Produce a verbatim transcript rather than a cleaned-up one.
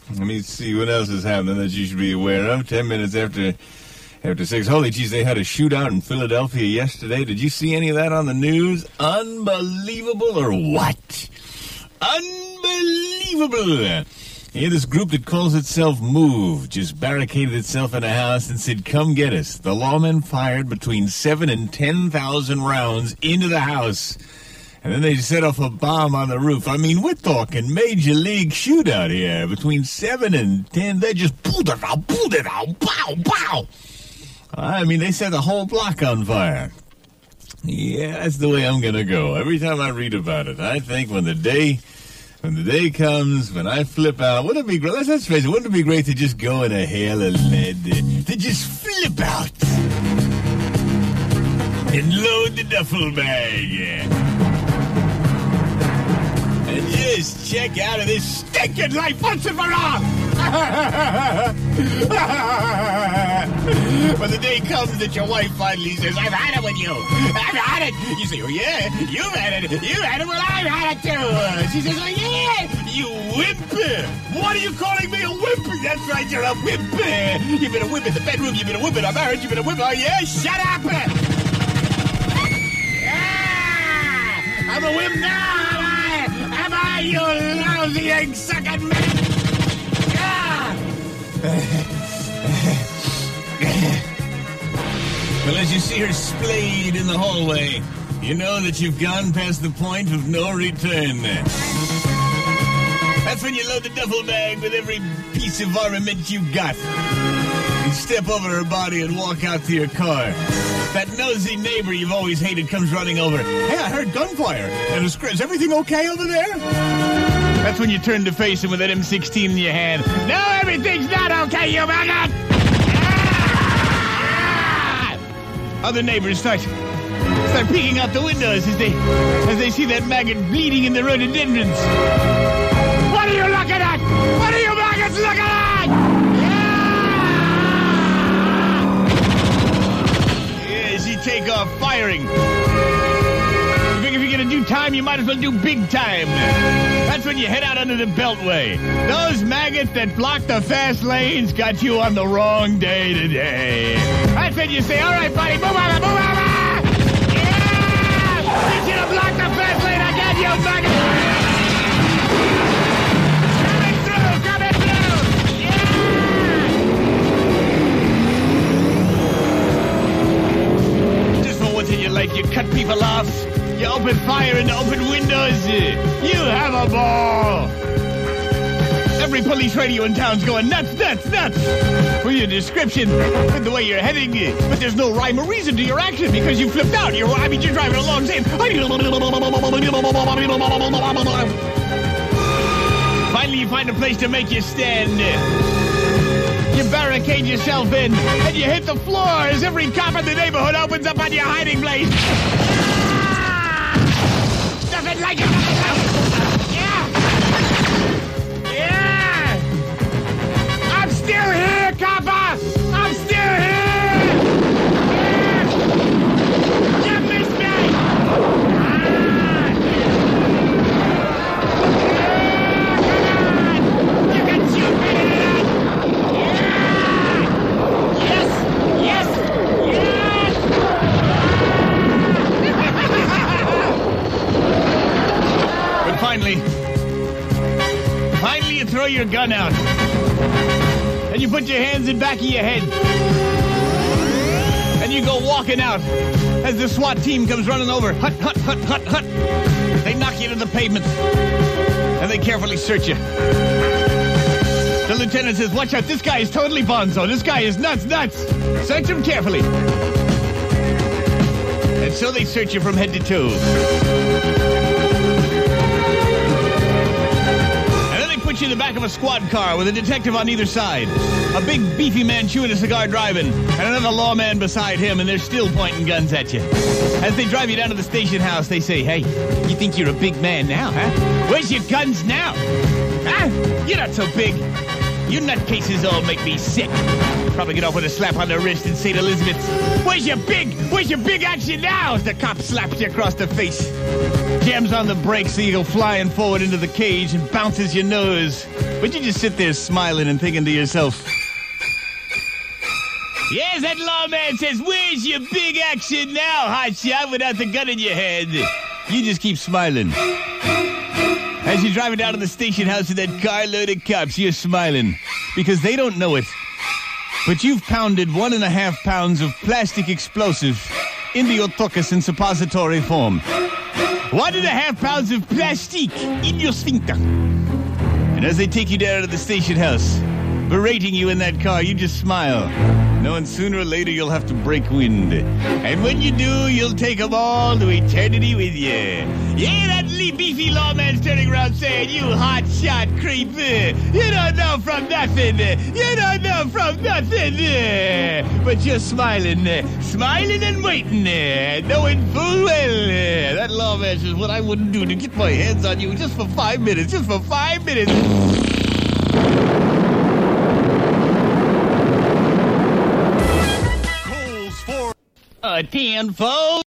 Let me see what else is happening that you should be aware of. Ten minutes after after six. Holy jeez, they had a shootout in Philadelphia yesterday. Did you see any of that on the news? Unbelievable or what? Unbelievable. Yeah, this group that calls itself MOVE just barricaded itself in a house and said, come get us. The lawmen fired between seven and ten thousand rounds into the house. And then they set off a bomb on the roof. I mean, we're talking major league shootout here. Between seven and ten, they just pulled it out, pulled it out, pow, pow. I mean, they set the whole block on fire. Yeah, that's the way I'm going to go. Every time I read about it, I think when the day when the day comes, when I flip out, wouldn't it be great? Let's, let's face it, wouldn't it be great to just go in a hail of lead, to just flip out and load the duffel bag? And just check out of this stinking life once and for all. When the day comes that your wife finally says, I've had it with you. I've had it. You say, oh, yeah, you've had it. You've had it. Well, I've had it, too. She says, oh, yeah, you wimp. What are you calling me a wimp? That's right, you're a wimp. You've been a wimp in the bedroom. You've been a wimp in our marriage. You've been a wimp. Oh, yeah, shut up. Yeah, I'm a wimp now. Am I, you lousy egg-sucking man? Ah! Well, as you see her splayed in the hallway, you know that you've gone past the point of no return. That's when you load the duffel bag with every piece of armament you got. You step over her body and walk out to your car. That nosy neighbor you've always hated comes running over. Hey, I heard gunfire. And is everything okay over there? That's when you turn to face him with that M sixteen in your hand. No, everything's not okay, you maggot! Ah! Other neighbors start, start peeking out the windows as they, as they see that maggot bleeding in the rhododendrons. What are you looking at? What are you maggots looking at? Take off firing. You think if you're going to do time, you might as well do big time. That's when you head out under the Beltway. Those maggots that block the fast lanes got you on the wrong day today. That's when you say, all right, buddy, move over, move over. Yeah! You should have blocked the fast lane again, you maggot. Coming through, coming through. Once in your life, you cut people off. You open fire into open windows. You have a ball. Every police radio in town's going nuts, nuts, nuts. With your description and the way you're heading. But there's no rhyme or reason to your action because you flipped out. You're, I mean, you're driving along saying... Finally, you find a place to make you stand. You barricade yourself in, and you hit the floor as every cop in the neighborhood opens up on your hiding place. Ah! Nothing like it. Yeah. Yeah. I'm still here, copper. I'm still here. Yeah. You missed me. Ah. Yeah, come on. You can shoot me. Finally, finally you throw your gun out. And you put your hands in back of your head. And you go walking out as the SWAT team comes running over. Hut, hut, hut, hut, hut. They knock you to the pavement. And they carefully search you. The lieutenant says, watch out, this guy is totally bonzo. This guy is nuts, nuts. Search him carefully. And so they search you from head to toe. Put you in the back of a squad car with a detective on either side. A big, beefy man chewing a cigar driving, and another lawman beside him, and they're still pointing guns at you. As they drive you down to the station house, they say, hey, you think you're a big man now, huh? Where's your guns now? Huh? You're not so big. You nutcases all make me sick. Probably get off with a slap on the wrist in Saint Elizabeth's. Where's your big, where's your big action now? As the cop slaps you across the face. Jams on the brakes so you go flying forward into the cage and bounces your nose. But you just sit there smiling and thinking to yourself, yes, that lawman says, where's your big action now, hotshot, without the gun in your head? You just keep smiling. As you're driving down to the station house with that carload of cops, you're smiling. Because they don't know it. But you've pounded one and a half pounds of plastic explosive into your tuchus in suppository form. One and a half pounds of plastic in your sphincter. And as they take you down to the station house, berating you in that car, you just smile, knowing sooner or later you'll have to break wind. And when you do, you'll take them all to eternity with you. Yeah, that lee- beefy lawman's turning around saying, you hot shot creep, you don't know from nothing, you don't know from nothing. But you're smiling, smiling and waiting, knowing full well that lawman says, what I wouldn't do to get my hands on you just for five minutes, just for five minutes. A tenfold.